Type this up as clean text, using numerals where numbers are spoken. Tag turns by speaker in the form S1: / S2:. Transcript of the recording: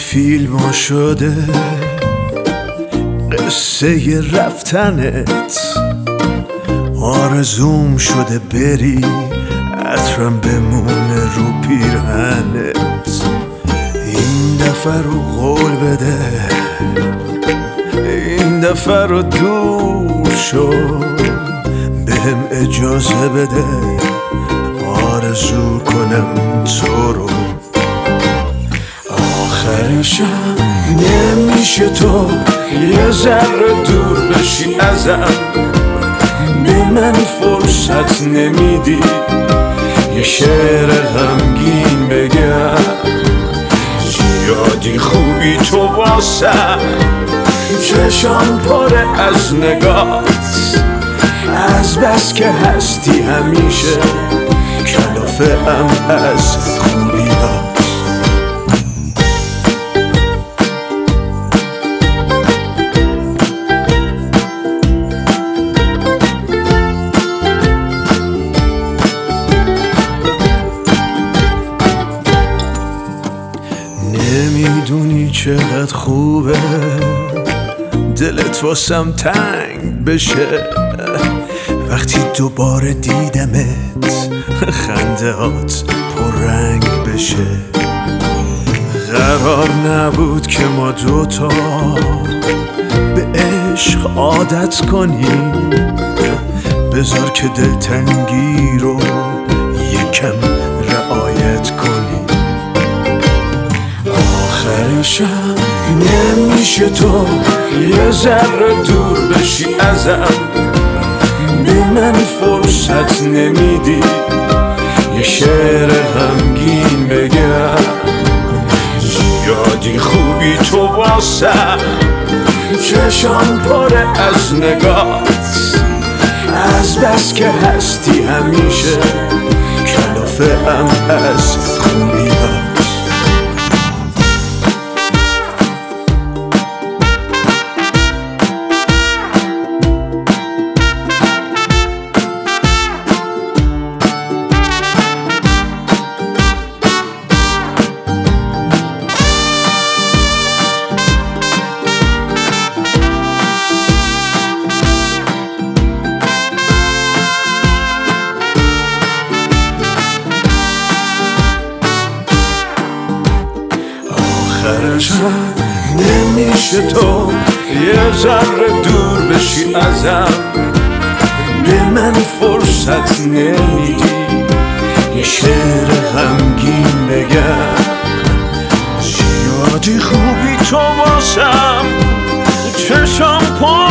S1: فیلم شده قصه رفتنت، آرزوم شده بری عطرم بمونه رو پیرهنت. این دفعه رو قول بده، این دفعه رو دور شو، بهم اجازه بده آرزو کنم تو رو. آخرشم نمیشه تو یه ذره دور بشی ازم، به من فرصت نمیدی یه شعر غمگین بگم. زیادی خوبی تو واسم، چشام پره از نگات، از بس که هستی همیشه کلافه ام از خوبیات. نمیدونی چقدر خوبه دلت واسم تنگ بشه وقتی دوباره دیدمت، خندهات پررنگ بشه. قرار نبود که ما دوتا به عشق عادت کنیم، بذار که دلتنگی رو یکم رعایت کنیم. آخرشم نمیشه تو یه ذره دور بشی ازم، به من فرصت نمیدی یه شعر غمگین بگم. زیادی خوبی تو واسم، چشام پره از نگات، از بس که هستی همیشه کلافه ام از خوبیات. آخرشم نمیشه تو یه ذره دور بشی ازم، به من فرصت نمیدی یه شعر غمگین بگم. زیادی خوبی تو واسم، چشام پر